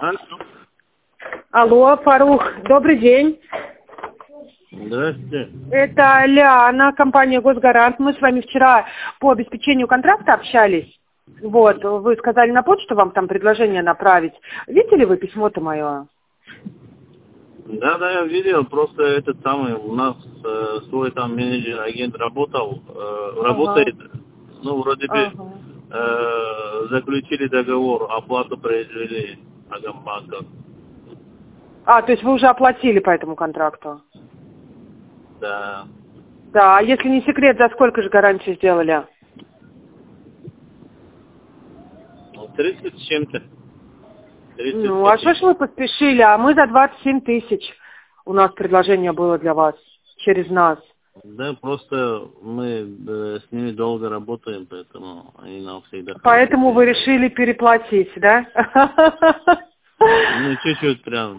Алло, Фарух, добрый день. Здравствуйте. Это Лиана, компания «Госгарант». Мы с вами вчера по обеспечению контракта общались. Вот, вы сказали на почту вам там предложение направить. Видели вы письмо-то мое? Да, я видел, просто этот самый, у нас свой там менеджер, агент работает, ну, вроде бы, заключили договор, оплату произвели Агамбанка. То есть вы уже оплатили по этому контракту? Да. Да, а если не секрет, за сколько же гарантию сделали? 30 с чем-то. 30 Ну, а что ж вы поспешили? А мы за 27 тысяч. У нас предложение было для вас. Через нас. Да, просто мы с ними долго работаем, поэтому они нам всегда... Поэтому вы решили переплатить, да? Ну, чуть-чуть прям.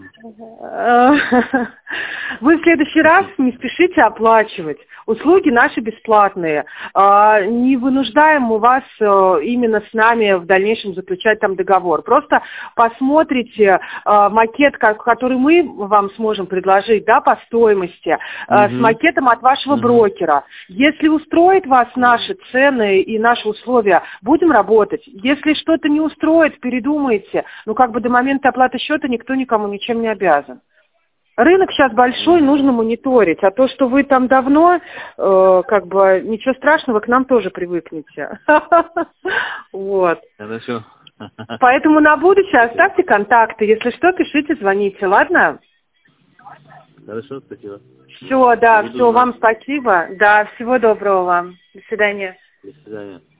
Вы в следующий раз не спешите оплачивать. Услуги наши бесплатные. Не вынуждаем мы вас именно с нами в дальнейшем заключать там договор. Просто посмотрите макет, который мы вам сможем предложить, да, по стоимости, с макетом от вашего брокера. Если устроит вас наши цены и наши условия, будем работать. Если что-то не устроит, передумайте. Ну, как бы до момента оплаты счета никто никому ничем не обязан. Рынок сейчас большой, нужно мониторить. А то, что вы там давно, как бы ничего страшного, к нам тоже привыкнете. Вот. Хорошо. Поэтому на будущее оставьте контакты. Если что, пишите, звоните, ладно? Хорошо, спасибо. Все, да, все, вам спасибо. Да, всего доброго вам. До свидания. До свидания.